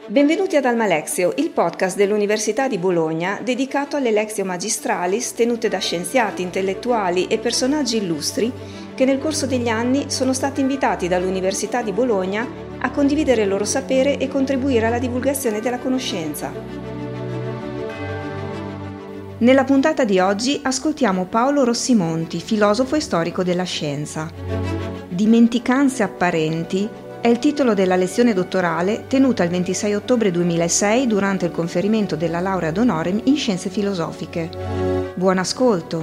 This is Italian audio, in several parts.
Benvenuti ad Almalexio, il podcast dell'Università di Bologna dedicato alle Lectio Magistralis tenute da scienziati, intellettuali e personaggi illustri che nel corso degli anni sono stati invitati dall'Università di Bologna a condividere il loro sapere e contribuire alla divulgazione della conoscenza. Nella puntata di oggi ascoltiamo Paolo Rossimonti, filosofo e storico della scienza. Dimenticanze apparenti è il titolo della lezione dottorale tenuta il 26 ottobre 2006 durante il conferimento della laurea d'onore in scienze filosofiche. Buon ascolto!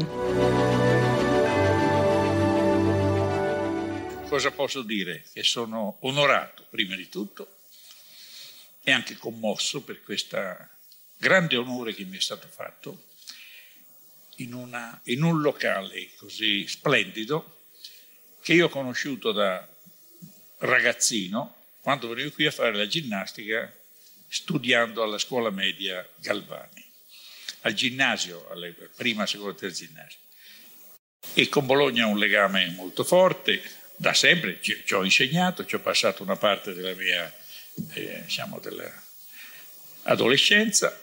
Cosa posso dire? Che sono onorato, prima di tutto, e anche commosso per questo grande onore che mi è stato fatto in un locale così splendido che io ho conosciuto da ragazzino, quando venivo qui a fare la ginnastica studiando alla scuola media Galvani, al ginnasio, alla prima, seconda, terza ginnasio. E con Bologna ho un legame molto forte, da sempre ci ho insegnato, ci ho passato una parte della mia, dell'adolescenza,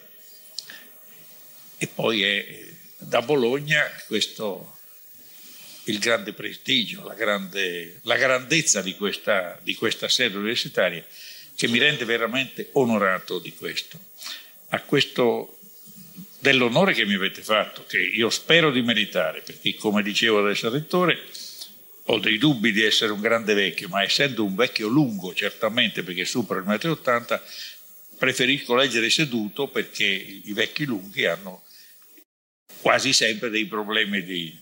e poi è da Bologna questo il grande prestigio, la grandezza di questa sede universitaria che mi rende veramente onorato di questo. A questo dell'onore che mi avete fatto, che io spero di meritare, perché come dicevo adesso al rettore, ho dei dubbi di essere un grande vecchio, ma essendo un vecchio lungo certamente, perché supero il 1,80 m, preferisco leggere seduto perché i vecchi lunghi hanno quasi sempre dei problemi di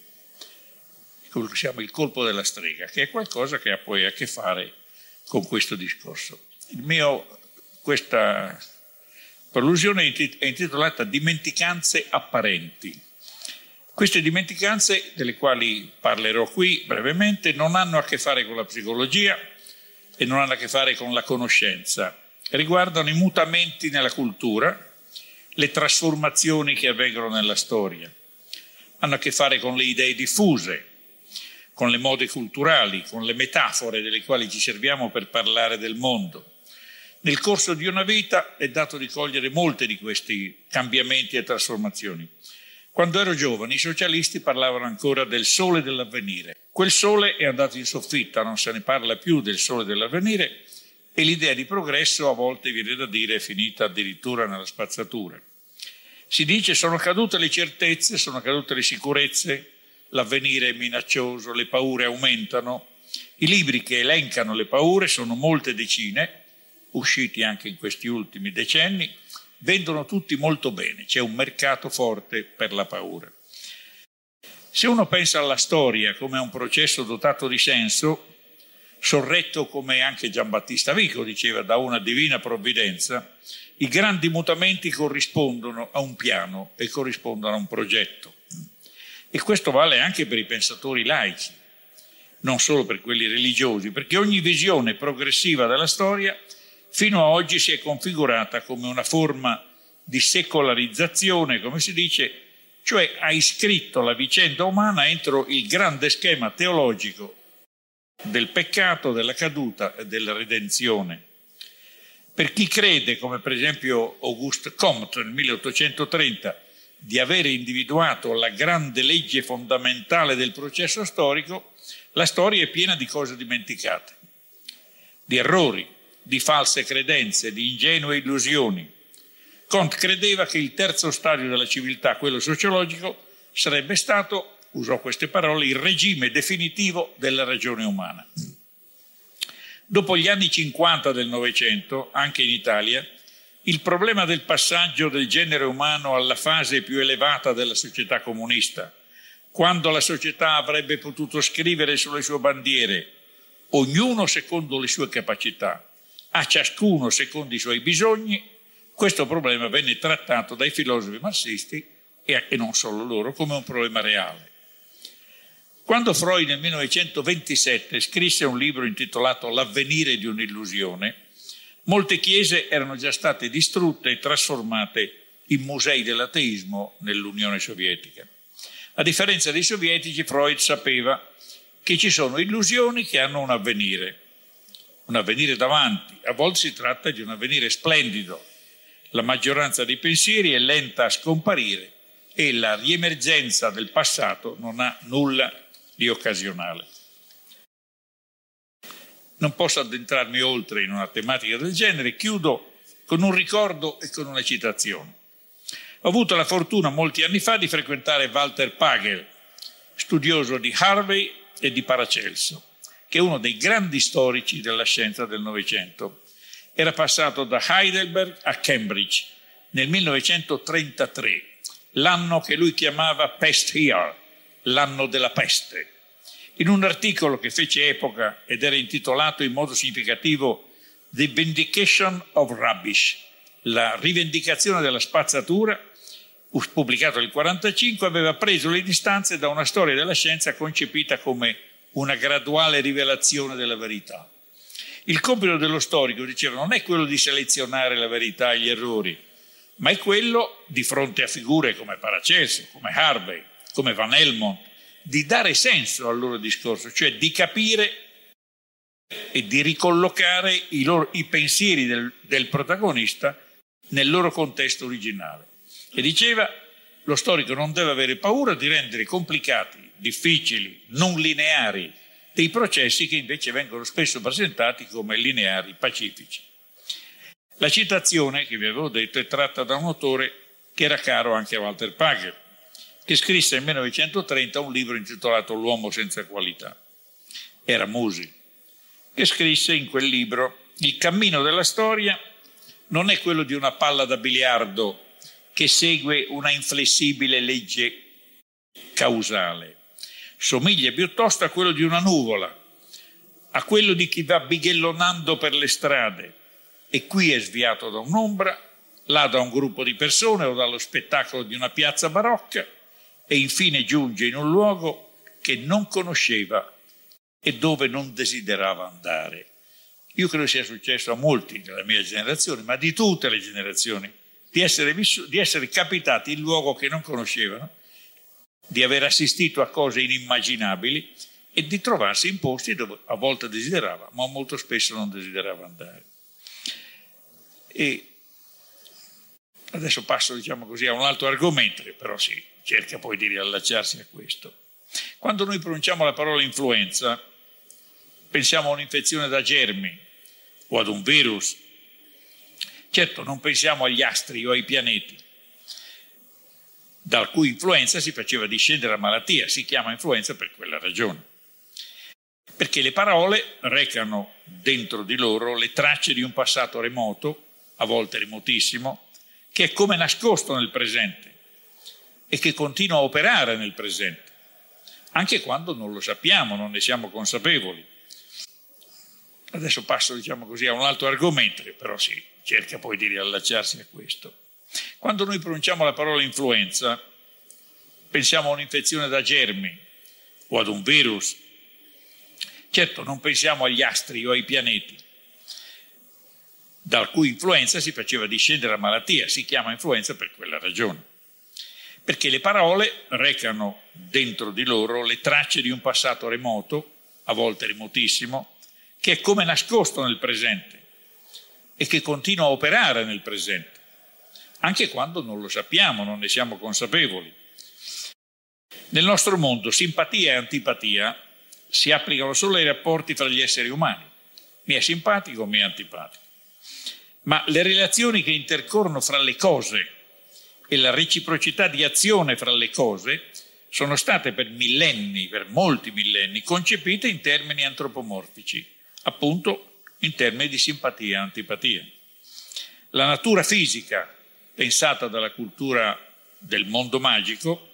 il colpo della strega, che è qualcosa che ha poi a che fare con questo discorso. Questa prolusione è intitolata Dimenticanze apparenti. Queste dimenticanze, delle quali parlerò qui brevemente, non hanno a che fare con la psicologia e non hanno a che fare con la conoscenza. Riguardano i mutamenti nella cultura, le trasformazioni che avvengono nella storia. Hanno a che fare con le idee diffuse, con le mode culturali, con le metafore delle quali ci serviamo per parlare del mondo. Nel corso di una vita è dato di cogliere molti di questi cambiamenti e trasformazioni. Quando ero giovane i socialisti parlavano ancora del sole dell'avvenire. Quel sole è andato in soffitta, non se ne parla più del sole dell'avvenire e l'idea di progresso a volte viene da dire è finita addirittura nella spazzatura. Si dice sono cadute le certezze, sono cadute le sicurezze, l'avvenire è minaccioso, le paure aumentano. I libri che elencano le paure sono molte decine, usciti anche in questi ultimi decenni, vendono tutti molto bene, c'è un mercato forte per la paura. Se uno pensa alla storia come a un processo dotato di senso, sorretto come anche Giambattista Vico diceva da una divina provvidenza, i grandi mutamenti corrispondono a un piano e corrispondono a un progetto. E questo vale anche per i pensatori laici, non solo per quelli religiosi, perché ogni visione progressiva della storia fino a oggi si è configurata come una forma di secolarizzazione, come si dice, cioè ha iscritto la vicenda umana entro il grande schema teologico del peccato, della caduta e della redenzione. Per chi crede, come per esempio Auguste Comte nel 1830, di avere individuato la grande legge fondamentale del processo storico, la storia è piena di cose dimenticate, di errori, di false credenze, di ingenue illusioni. Comte credeva che il terzo stadio della civiltà, quello sociologico, sarebbe stato, usò queste parole, il regime definitivo della ragione umana. Dopo gli anni 50 del Novecento, anche in Italia, il problema del passaggio del genere umano alla fase più elevata della società comunista, quando la società avrebbe potuto scrivere sulle sue bandiere, ognuno secondo le sue capacità, a ciascuno secondo i suoi bisogni, questo problema venne trattato dai filosofi marxisti e non solo loro come un problema reale. Quando Freud nel 1927 scrisse un libro intitolato L'avvenire di un'illusione, molte chiese erano già state distrutte e trasformate in musei dell'ateismo nell'Unione Sovietica. A differenza dei sovietici, Freud sapeva che ci sono illusioni che hanno un avvenire un avvenire davanti, a volte si tratta di un avvenire splendido. La maggioranza dei pensieri è lenta a scomparire e la riemergenza del passato non ha nulla di occasionale. Non posso addentrarmi oltre in una tematica del genere, chiudo con un ricordo e con una citazione. Ho avuto la fortuna molti anni fa di frequentare Walter Pagel, studioso di Harvey e di Paracelso, che è uno dei grandi storici della scienza del Novecento. Era passato da Heidelberg a Cambridge nel 1933, l'anno che lui chiamava Pest Year, l'anno della peste. In un articolo che fece epoca ed era intitolato in modo significativo The Vindication of Rubbish, la rivendicazione della spazzatura, pubblicato nel 1945, aveva preso le distanze da una storia della scienza concepita come una graduale rivelazione della verità. Il compito dello storico, diceva, non è quello di selezionare la verità e gli errori, ma è quello, di fronte a figure come Paracelso, come Harvey, come Van Helmont, di dare senso al loro discorso, cioè di capire e di ricollocare i pensieri del protagonista nel loro contesto originale. E diceva, lo storico non deve avere paura di rendere complicati, difficili, non lineari dei processi che invece vengono spesso presentati come lineari, pacifici. La citazione che vi avevo detto è tratta da un autore che era caro anche a Walter Pagel, che scrisse nel 1930 un libro intitolato L'uomo senza qualità. Era Musi, che scrisse in quel libro: il cammino della storia non è quello di una palla da biliardo che segue una inflessibile legge causale, somiglia piuttosto a quello di una nuvola, a quello di chi va bighellonando per le strade e qui è sviato da un'ombra, là da un gruppo di persone o dallo spettacolo di una piazza barocca e infine giunge in un luogo che non conosceva e dove non desiderava andare. Io credo sia successo a molti della mia generazione, ma di tutte le generazioni, di essere capitati in luogo che non conoscevano, di aver assistito a cose inimmaginabili e di trovarsi in posti dove a volte desiderava, ma molto spesso non desiderava andare. E adesso passo, diciamo così, a un altro argomento che però si cerca poi di riallacciarsi a questo. Quando noi pronunciamo la parola influenza, pensiamo a un'infezione da germi o ad un virus. Certo, non pensiamo agli astri o ai pianeti, dal cui influenza si faceva discendere la malattia. Si chiama influenza per quella ragione. Perché le parole recano dentro di loro le tracce di un passato remoto, a volte remotissimo, che è come nascosto nel presente e che continua a operare nel presente, anche quando non lo sappiamo, non ne siamo consapevoli. Adesso passo, diciamo così, a un altro argomento che però si cerca poi di riallacciarsi a questo. Quando noi pronunciamo la parola influenza, pensiamo a un'infezione da germi o ad un virus. Certo, non pensiamo agli astri o ai pianeti, dal cui influenza si faceva discendere la malattia. Si chiama influenza per quella ragione. Perché le parole recano dentro di loro le tracce di un passato remoto, a volte remotissimo, che è come nascosto nel presente e che continua a operare nel presente, anche quando non lo sappiamo, non ne siamo consapevoli. Nel nostro mondo simpatia e antipatia si applicano solo ai rapporti fra gli esseri umani. Mi è simpatico, mi è antipatico. Ma le relazioni che intercorrono fra le cose e la reciprocità di azione fra le cose sono state per millenni, per molti millenni, concepite in termini antropomorfici, appunto in termini di simpatia e antipatia. La natura fisica, pensata dalla cultura del mondo magico,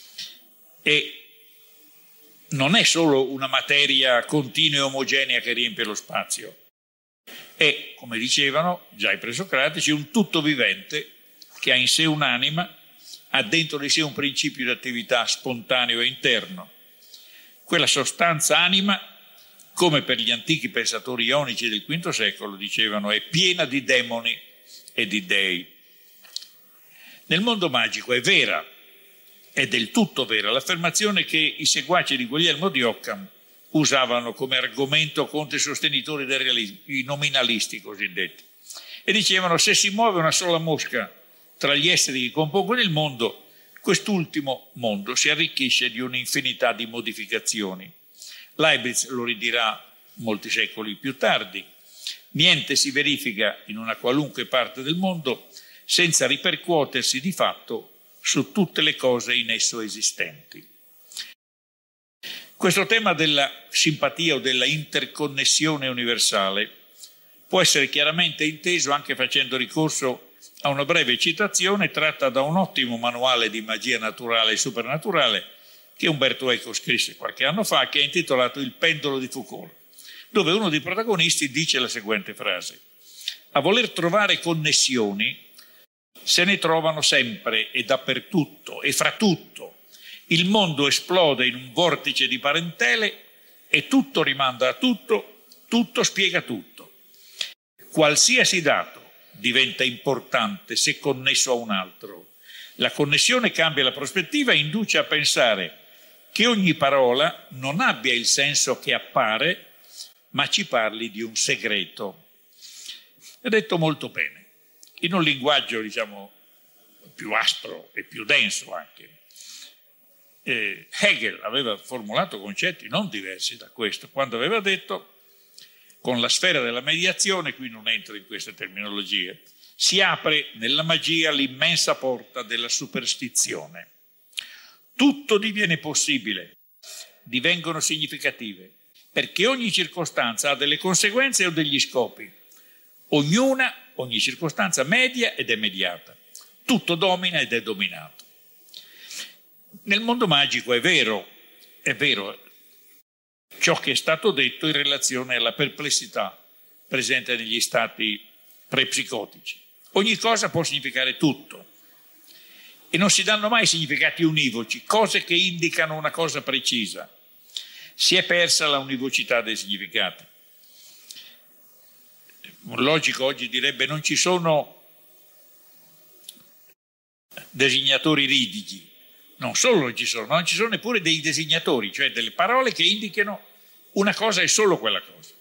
non è solo una materia continua e omogenea che riempie lo spazio, è, come dicevano già i presocratici, un tutto vivente che ha in sé un'anima, ha dentro di sé un principio di attività spontaneo e interno. Quella sostanza anima, come per gli antichi pensatori ionici del V secolo dicevano, è piena di demoni e di dei. Nel mondo magico è vera, è del tutto vera, l'affermazione che i seguaci di Guglielmo di Occam usavano come argomento contro i sostenitori del realismo, i nominalisti cosiddetti, e dicevano: se si muove una sola mosca tra gli esseri che compongono il mondo, quest'ultimo mondo si arricchisce di un'infinità di modificazioni. Leibniz lo ridirà molti secoli più tardi: niente si verifica in una qualunque parte del mondo senza ripercuotersi di fatto su tutte le cose in esso esistenti. Questo tema della simpatia o della interconnessione universale può essere chiaramente inteso anche facendo ricorso a una breve citazione tratta da un ottimo manuale di magia naturale e supernaturale che Umberto Eco scrisse qualche anno fa, che è intitolato Il pendolo di Foucault, dove uno dei protagonisti dice la seguente frase: a voler trovare connessioni se ne trovano sempre e dappertutto e fra tutto. Il mondo esplode in un vortice di parentele e tutto rimanda a tutto, tutto spiega tutto. Qualsiasi dato diventa importante se connesso a un altro. La connessione cambia la prospettiva e induce a pensare che ogni parola non abbia il senso che appare, ma ci parli di un segreto. È detto molto bene, in un linguaggio, diciamo, più aspro e più denso anche. Hegel aveva formulato concetti non diversi da questo, quando aveva detto: con la sfera della mediazione, qui non entro in queste terminologie, si apre nella magia l'immensa porta della superstizione. Tutto diviene possibile, divengono significative, perché ogni circostanza ha delle conseguenze o degli scopi. Ogni circostanza media ed è mediata. Tutto domina ed è dominato. Nel mondo magico è vero ciò che è stato detto in relazione alla perplessità presente negli stati prepsicotici. Ogni cosa può significare tutto e non si danno mai significati univoci, cose che indicano una cosa precisa. Si è persa la univocità dei significati. Un logico oggi direbbe: non ci sono designatori rigidi. Non solo non ci sono, ma non ci sono neppure dei designatori, cioè delle parole che indichino una cosa e solo quella cosa.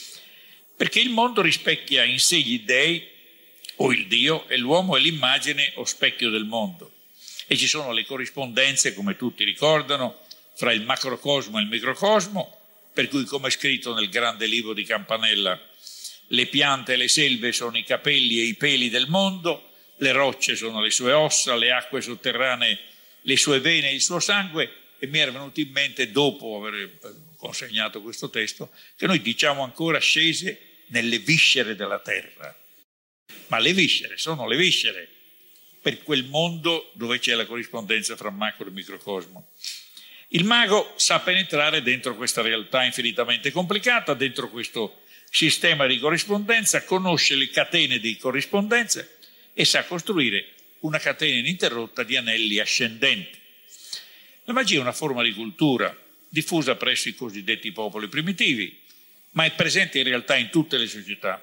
Perché il mondo rispecchia in sé gli dei o il Dio e l'uomo è l'immagine o specchio del mondo. E ci sono le corrispondenze, come tutti ricordano, fra il macrocosmo e il microcosmo, per cui, come è scritto nel grande libro di Campanella, le piante e le selve sono i capelli e i peli del mondo, le rocce sono le sue ossa, le acque sotterranee le sue vene e il suo sangue. E mi era venuto in mente, dopo aver consegnato questo testo, che noi diciamo ancora scese nelle viscere della terra. Ma le viscere sono le viscere per quel mondo dove c'è la corrispondenza fra macro e microcosmo. Il mago sa penetrare dentro questa realtà infinitamente complicata, dentro questo sistema di corrispondenza, conosce le catene di corrispondenze e sa costruire una catena ininterrotta di anelli ascendenti. La magia è una forma di cultura diffusa presso i cosiddetti popoli primitivi, ma è presente in realtà in tutte le società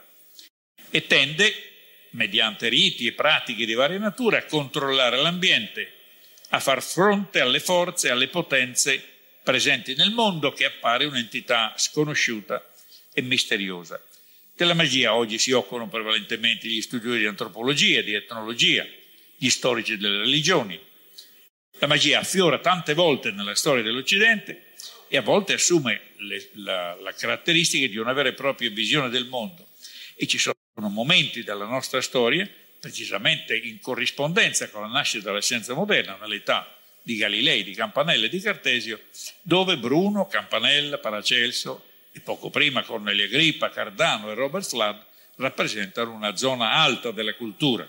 e tende, mediante riti e pratiche di varia natura, a controllare l'ambiente, a far fronte alle forze e alle potenze presenti nel mondo, che appare un'entità sconosciuta e misteriosa. Della magia oggi si occupano prevalentemente gli studiosi di antropologia, di etnologia, gli storici delle religioni. La magia affiora tante volte nella storia dell'Occidente e a volte assume la caratteristica di una vera e propria visione del mondo. E ci sono momenti della nostra storia, precisamente in corrispondenza con la nascita della scienza moderna, nell'età di Galilei, di Campanella e di Cartesio, dove Bruno, Campanella, Paracelso e poco prima Cornelio Agrippa, Cardano e Robert Flood rappresentano una zona alta della cultura.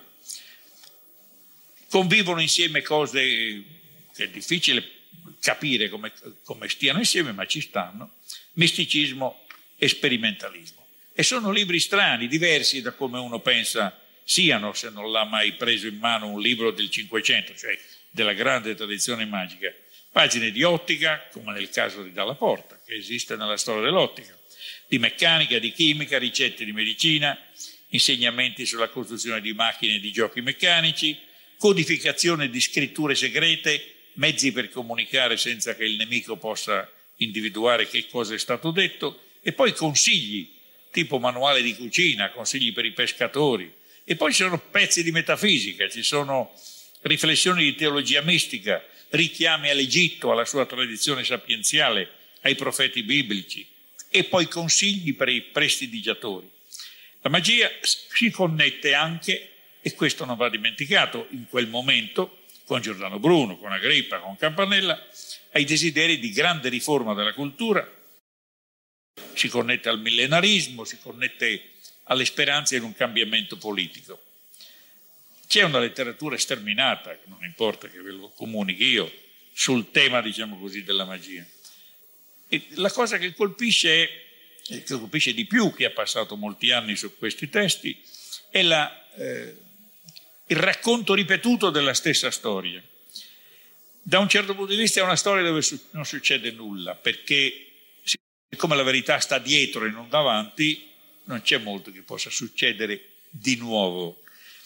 Convivono insieme cose che è difficile capire come stiano insieme, ma ci stanno: misticismo e sperimentalismo. E sono libri strani, diversi da come uno pensa siano, se non l'ha mai preso in mano un libro del Cinquecento, cioè della grande tradizione magica. Pagine di ottica, come nel caso di Dalla Porta, che esiste nella storia dell'ottica, di meccanica, di chimica, ricette di medicina, insegnamenti sulla costruzione di macchine e di giochi meccanici, codificazione di scritture segrete, mezzi per comunicare senza che il nemico possa individuare che cosa è stato detto, e poi consigli, tipo manuale di cucina, consigli per i pescatori, e poi ci sono pezzi di metafisica, ci sono riflessioni di teologia mistica, richiami all'Egitto, alla sua tradizione sapienziale, ai profeti biblici, e poi consigli per i prestidigiatori. La magia si connette anche, e questo non va dimenticato, in quel momento, con Giordano Bruno, con Agrippa, con Campanella, ai desideri di grande riforma della cultura, si connette al millenarismo, si connette alle speranze in un cambiamento politico. C'è una letteratura sterminata, non importa che ve lo comunichi io, sul tema, diciamo così, della magia. E la cosa che colpisce di più, chi ha passato molti anni su questi testi, è il racconto ripetuto della stessa storia. Da un certo punto di vista è una storia dove non succede nulla, perché siccome la verità sta dietro e non davanti, non c'è molto che possa succedere di nuovo.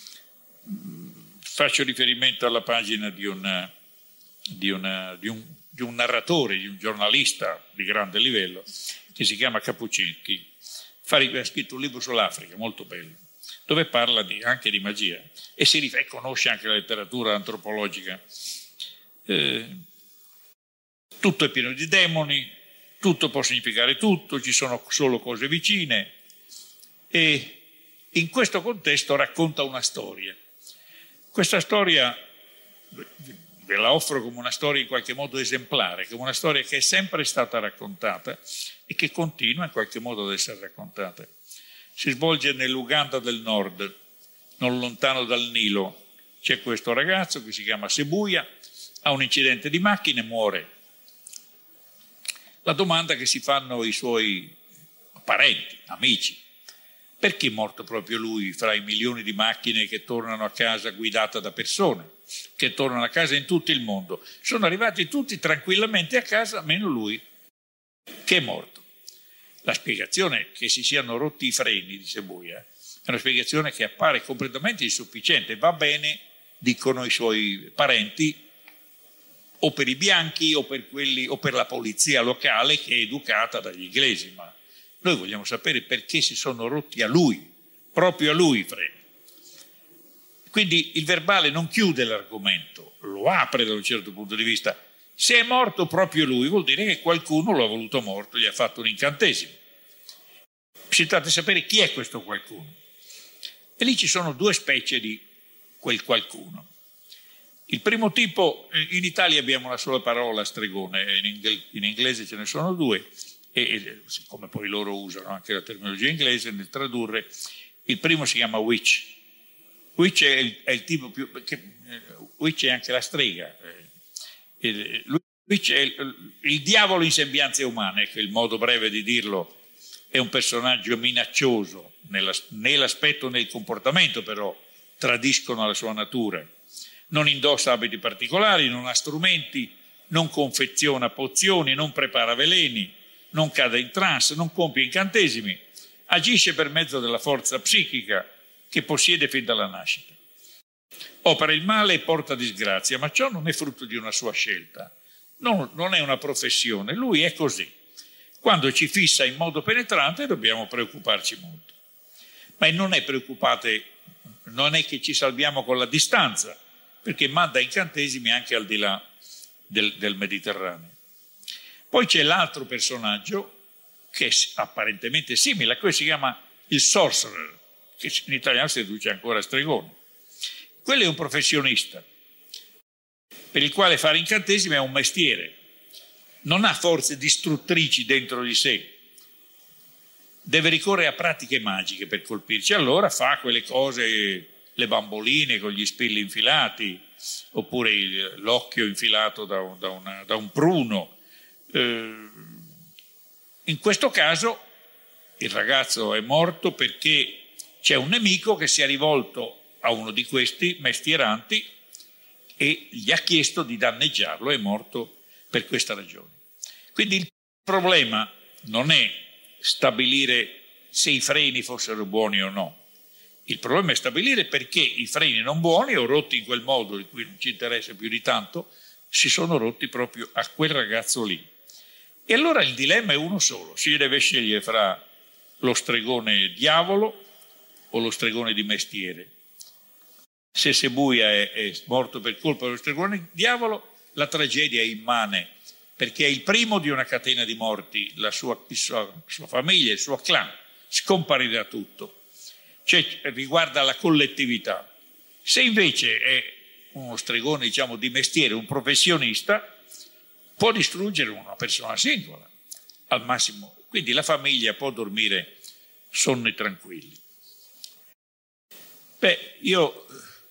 Faccio riferimento alla pagina di un narratore, di un giornalista di grande livello, che si chiama Capucinski. Ha scritto un libro sull'Africa, molto bello, dove parla anche di magia e conosce anche la letteratura antropologica. Tutto è pieno di demoni, tutto può significare tutto, ci sono solo cose vicine, e in questo contesto racconta una storia. Questa storia ve la offro come una storia in qualche modo esemplare, come una storia che è sempre stata raccontata e che continua in qualche modo ad essere raccontata. Si svolge nell'Uganda del Nord, non lontano dal Nilo. C'è questo ragazzo che si chiama Sebuya, ha un incidente di macchina e muore. La domanda che si fanno i suoi parenti, amici: perché è morto proprio lui fra i milioni di macchine che tornano a casa guidate da persone, che tornano a casa in tutto il mondo? Sono arrivati tutti tranquillamente a casa, meno lui, che è morto. La spiegazione che si siano rotti i freni di Sebuya è una spiegazione che appare completamente insufficiente. Va bene, dicono i suoi parenti, o per i bianchi o per quelli o per la polizia locale che è educata dagli inglesi, ma noi vogliamo sapere perché si sono rotti a lui, proprio a lui i freni. Quindi il verbale non chiude l'argomento, lo apre da un certo punto di vista. Se è morto proprio lui, vuol dire che qualcuno lo ha voluto morto, gli ha fatto un incantesimo. Si tratta di sapere chi è questo qualcuno. E lì ci sono due specie di quel qualcuno. Il primo tipo, in Italia abbiamo una sola parola, stregone, in inglese ce ne sono due, e siccome poi loro usano anche la terminologia inglese nel tradurre, il primo si chiama witch. Witch è il tipo più... witch è anche la strega. Witch è il diavolo in sembianze umane, che è il modo breve di dirlo. È un personaggio minaccioso nell'aspetto, nel comportamento, però tradiscono la sua natura. Non indossa abiti particolari, non ha strumenti, non confeziona pozioni, non prepara veleni, non cade in trance, non compie incantesimi, agisce per mezzo della forza psichica che possiede fin dalla nascita. Opera il male e porta disgrazia, ma ciò non è frutto di una sua scelta, non è una professione, lui è così. Quando ci fissa in modo penetrante dobbiamo preoccuparci molto. Ma non è che ci salviamo con la distanza, perché manda incantesimi anche al di là del Mediterraneo. Poi c'è l'altro personaggio che è apparentemente simile, a questo si chiama il sorcerer, che in italiano si traduce ancora stregone. Quello è un professionista per il quale fare incantesimi è un mestiere, non ha forze distruttrici dentro di sé, deve ricorrere a pratiche magiche per colpirci, allora fa quelle cose, le bamboline con gli spilli infilati, oppure l'occhio infilato da un pruno. In questo caso il ragazzo è morto perché c'è un nemico che si è rivolto a uno di questi mestieranti e gli ha chiesto di danneggiarlo, è morto per questa ragione. Quindi il problema non è stabilire se i freni fossero buoni o no, il problema è stabilire perché i freni non buoni o rotti in quel modo di cui non ci interessa più di tanto si sono rotti proprio a quel ragazzo lì. E allora il dilemma è uno solo, si deve scegliere fra lo stregone diavolo o lo stregone di mestiere. Se Sebuia è morto per colpa dello stregone diavolo, la tragedia è immane, perché è il primo di una catena di morti, la sua famiglia, il suo clan, scomparirà tutto, cioè riguarda la collettività. Se invece è uno stregone, diciamo, di mestiere, un professionista, può distruggere una persona singola, al massimo, quindi la famiglia può dormire sonni tranquilli. Beh, io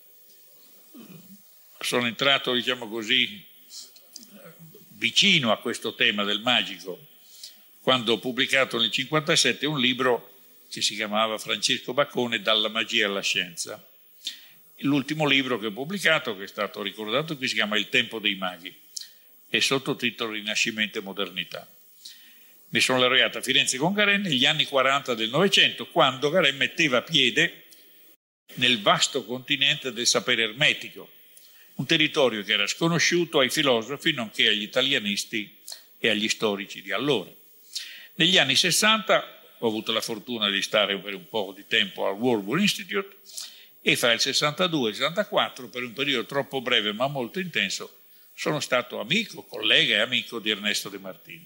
sono entrato, diciamo così, vicino a questo tema del magico quando ho pubblicato nel 1957 un libro che si chiamava Francesco Baccone, Dalla magia alla scienza. L'ultimo libro che ho pubblicato, che è stato ricordato qui, si chiama Il tempo dei maghi e sottotitolo Rinascimento e modernità. Mi sono laureato a Firenze con Garen negli anni 40 del Novecento, quando Garen metteva piede nel vasto continente del sapere ermetico, un territorio che era sconosciuto ai filosofi nonché agli italianisti e agli storici di allora. Negli anni 60 ho avuto la fortuna di stare per un po' di tempo al Warburg Institute e fra il 62 e il 64, per un periodo troppo breve ma molto intenso, sono stato amico, collega e amico di Ernesto De Martini.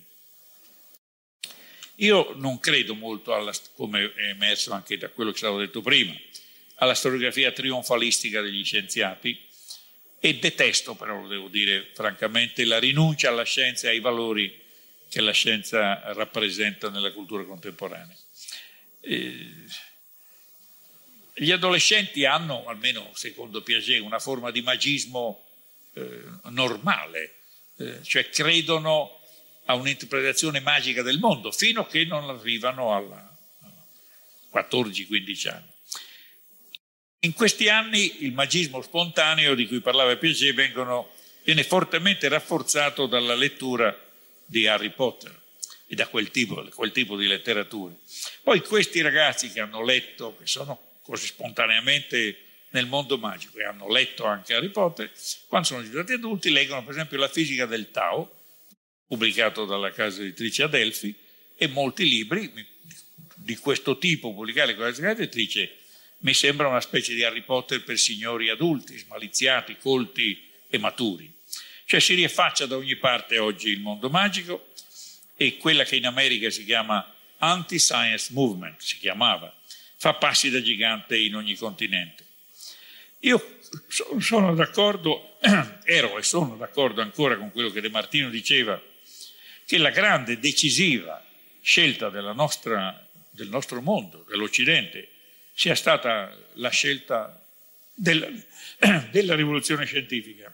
Io non credo molto, come è emerso anche da quello che è stato detto prima, alla storiografia trionfalistica degli scienziati e detesto, però lo devo dire francamente, la rinuncia alla scienza e ai valori che la scienza rappresenta nella cultura contemporanea. Gli adolescenti hanno, almeno secondo Piaget, una forma di magismo normale, cioè credono a un'interpretazione magica del mondo fino a che non arrivano a 14-15 anni. In questi anni il magismo spontaneo di cui parlava Piaget viene fortemente rafforzato dalla lettura di Harry Potter e da quel tipo di letteratura. Poi questi ragazzi che hanno letto, che sono così spontaneamente nel mondo magico e hanno letto anche Harry Potter, quando sono diventati adulti leggono per esempio La fisica del Tao, pubblicato dalla casa editrice Adelphi, e molti libri di questo tipo pubblicati dalla casa editrice. Mi sembra una specie di Harry Potter per signori adulti, smaliziati, colti e maturi. Cioè si riaffaccia da ogni parte oggi il mondo magico e quella che in America si chiama Anti-Science Movement, si chiamava, fa passi da gigante in ogni continente. Io sono d'accordo, ero e sono d'accordo ancora con quello che De Martino diceva, che la grande, decisiva scelta del nostro mondo, dell'Occidente, sia stata la scelta della rivoluzione scientifica,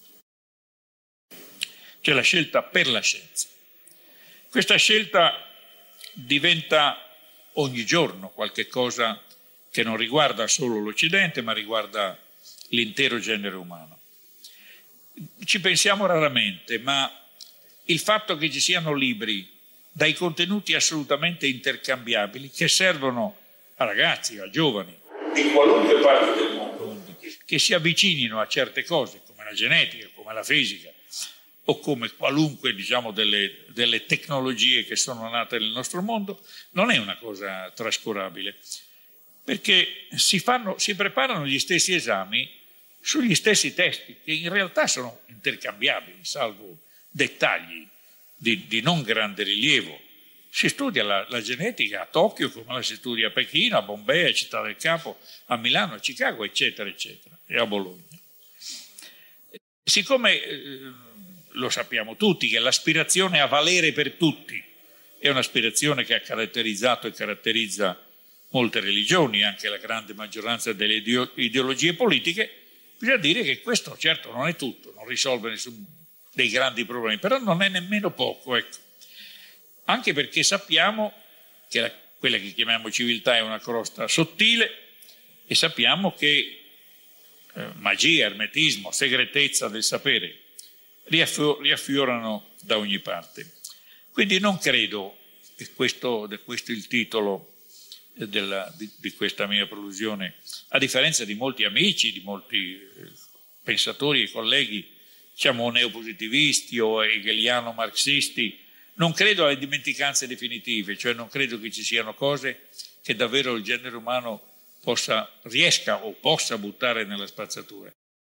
cioè la scelta per la scienza. Questa scelta diventa ogni giorno qualche cosa che non riguarda solo l'Occidente, ma riguarda l'intero genere umano. Ci pensiamo raramente, ma il fatto che ci siano libri dai contenuti assolutamente intercambiabili che servono a ragazzi, a giovani di qualunque parte del mondo che si avvicinino a certe cose come la genetica, come la fisica o come qualunque, diciamo, delle tecnologie che sono nate nel nostro mondo, non è una cosa trascurabile, perché si preparano gli stessi esami sugli stessi testi che in realtà sono intercambiabili, salvo dettagli di non grande rilievo. Si studia la genetica a Tokyo come la si studia a Pechino, a Bombay, a Città del Capo, a Milano, a Chicago, eccetera, eccetera, e a Bologna. Siccome lo sappiamo tutti che l'aspirazione a valere per tutti è un'aspirazione che ha caratterizzato e caratterizza molte religioni, anche la grande maggioranza delle ideologie politiche, bisogna dire che questo certo non è tutto, non risolve nessun dei grandi problemi, però non è nemmeno poco, ecco. Anche perché sappiamo che quella che chiamiamo civiltà è una crosta sottile e sappiamo che magia, ermetismo, segretezza del sapere riaffiorano da ogni parte. Quindi non credo, e questo è il titolo di questa mia prolusione, a differenza di molti amici, di molti pensatori e colleghi, diciamo neopositivisti o hegeliano-marxisti, Non credo alle dimenticanze definitive, cioè non credo che ci siano cose che davvero il genere umano riesca o possa buttare nella spazzatura.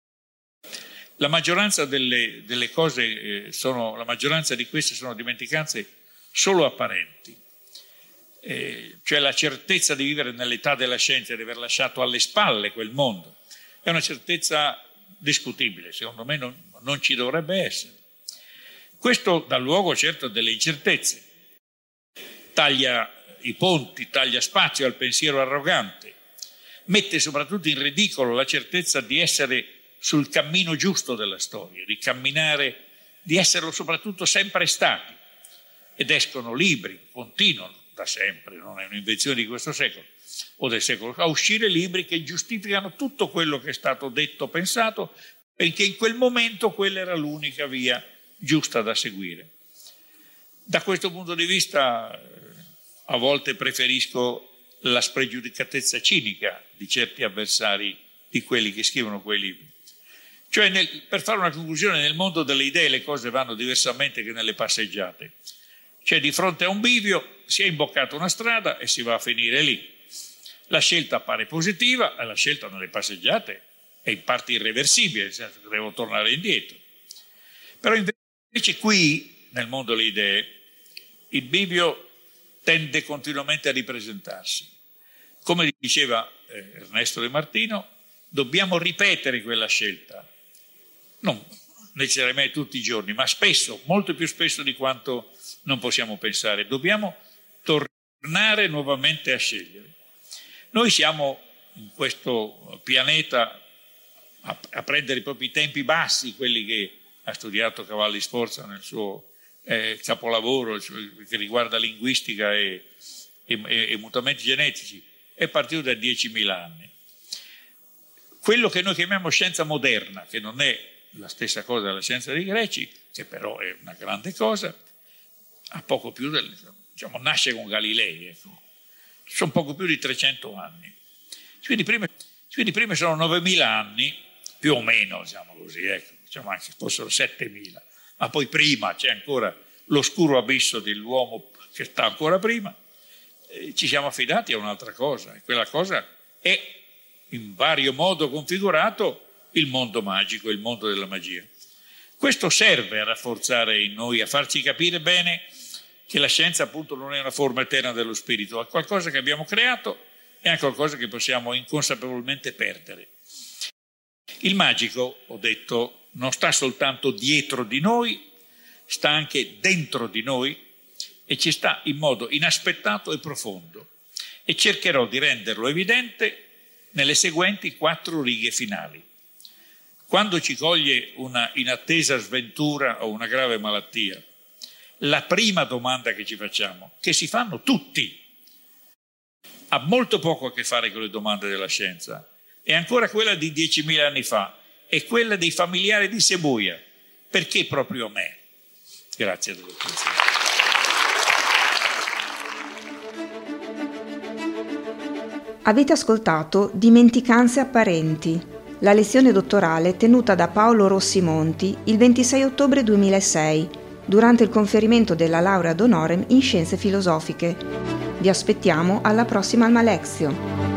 La maggioranza delle cose la maggioranza di queste sono dimenticanze solo apparenti. Cioè la certezza di vivere nell'età della scienza e di aver lasciato alle spalle quel mondo è una certezza discutibile, secondo me non ci dovrebbe essere. Questo dà luogo certo a delle incertezze, taglia i ponti, taglia spazio al pensiero arrogante, mette soprattutto in ridicolo la certezza di essere sul cammino giusto della storia, di camminare, di esserlo soprattutto sempre stati. Ed escono libri, continuano da sempre, non è un'invenzione di questo secolo o del secolo, a uscire libri che giustificano tutto quello che è stato detto, pensato, perché in quel momento quella era l'unica via giusta da seguire. Da questo punto di vista a volte preferisco la spregiudicatezza cinica di certi avversari di quelli che scrivono quei libri. Cioè, per fare una conclusione, nel mondo delle idee le cose vanno diversamente che nelle passeggiate. Cioè, di fronte a un bivio si è imboccata una strada e si va a finire lì. La scelta appare positiva e la scelta nelle passeggiate è in parte irreversibile, nel senso che devo tornare indietro. Però invece qui, nel mondo delle idee, il bivio tende continuamente a ripresentarsi. Come diceva Ernesto De Martino, dobbiamo ripetere quella scelta, non necessariamente tutti i giorni, ma spesso, molto più spesso di quanto non possiamo pensare. Dobbiamo tornare nuovamente a scegliere. Noi siamo in questo pianeta a prendere i propri tempi bassi, quelli che ha studiato Cavalli Sforza nel suo capolavoro che riguarda linguistica e mutamenti genetici, è partito da 10.000 anni. Quello che noi chiamiamo scienza moderna, che non è la stessa cosa della scienza dei greci, che però è una grande cosa, ha poco più nasce con Galilei, ecco. Sono poco più di 300 anni. Quindi prima sono 9.000 anni, più o meno, diciamo così, ecco. Diciamo anche fossero 7.000, ma poi prima c'è ancora l'oscuro abisso dell'uomo che sta ancora prima. Ci siamo affidati a un'altra cosa, e quella cosa è in vario modo configurato il mondo magico, il mondo della magia. Questo serve a rafforzare in noi, a farci capire bene che la scienza appunto non è una forma eterna dello spirito, è qualcosa che abbiamo creato e anche qualcosa che possiamo inconsapevolmente perdere. Il magico, ho detto, non sta soltanto dietro di noi, sta anche dentro di noi e ci sta in modo inaspettato e profondo, e cercherò di renderlo evidente nelle seguenti 4 righe finali. Quando ci coglie una inattesa sventura o una grave malattia, la prima domanda che ci facciamo, che si fanno tutti, ha molto poco a che fare con le domande della scienza, è ancora quella di 10.000 anni fa, è quella dei familiari di Sebuia. Perché proprio a me? Grazie dell'attenzione. Avete ascoltato Dimenticanze apparenti, la lezione dottorale tenuta da Paolo Rossimonti il 26 ottobre 2006, durante il conferimento della laurea d'honorem in Scienze Filosofiche. Vi aspettiamo alla prossima Alma Lexio.